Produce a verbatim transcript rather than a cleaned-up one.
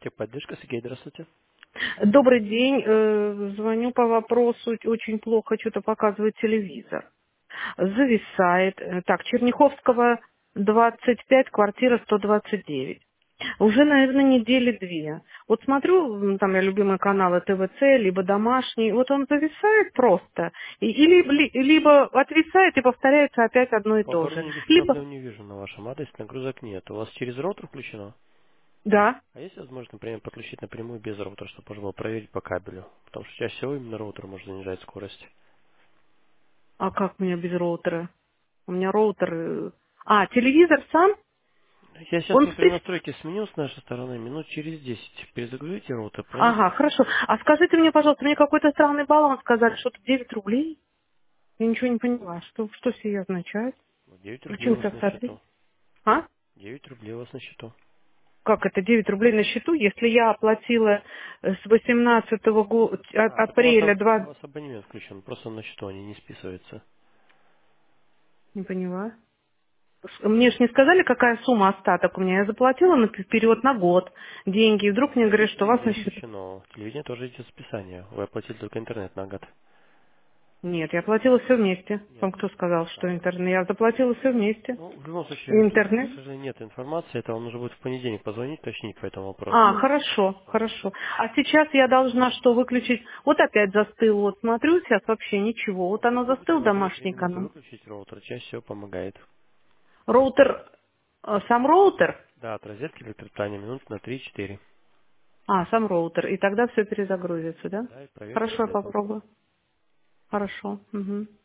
Техподдержка, Сергей, здравствуйте. Добрый день. э, Звоню по вопросу. Очень плохо что-то показывает телевизор. Зависает. Э, Так, Черняховского двадцать пять, квартира сто двадцать девять. Уже, наверное, недели две. Вот смотрю, м, там я любимые каналы Т В Ц, либо домашний, вот он зависает просто. И- или, ли- либо отвисает и повторяется опять одно и По то же. оборудованию никаких Либо, проблем не вижу на вашем адресе, нагрузок нет. У вас через роутер включено? да, А есть возможность, например, подключить напрямую без роутера, чтобы можно было проверить по кабелю? Потому что чаще всего именно роутер может занижать скорость. а как у меня без роутера? У меня роутер... э, А, телевизор сам? Я сейчас Он некоторые спи- настройки сменил с нашей стороны, минут через десять. Перезагрузите роутер, Ага, проверьте. хорошо. А скажите мне, пожалуйста, мне какой-то странный баланс сказали, что-то девять рублей? Я ничего не поняла. Что, что сие означает? девять рублей у вас Включился в на соответствии. счету. А? девять рублей у вас на счету. Как это девять рублей на счету, если я оплатила э, с восемнадцатого года, А, так у вас, апреля об- у два... вас абонемент включен, просто на счету они не списываются. Не поняла. С- Мне же не сказали, какая сумма остаток у меня. Я заплатила на вперед на год деньги. И вдруг мне Есть говорят, что у вас на телевидение счету... включено. Телевидение тоже идет списание. Вы оплатили только интернет на год. Нет, я оплатила все вместе. Нет. Вам кто сказал, что А, интернет? Я заплатила все вместе. ну, в любом И случае, интернет. к сожалению, нет информации. Это вам нужно будет в понедельник позвонить, точнее по этому вопросу. А, хорошо, хорошо. Хорошо. А сейчас я должна что, выключить? Вот опять застыл, вот смотрю сейчас вообще ничего. Вот оно Попробуйте застыл, в это же домашний время минуты канал. выключить роутер. Чаще всего помогает. Роутер, э, сам роутер? Да, от розетки электропитания минут на три-четыре. А, сам роутер. И тогда все перезагрузится, да? Да, и проверьте Хорошо, я связь. попробую. Хорошо. Мгм.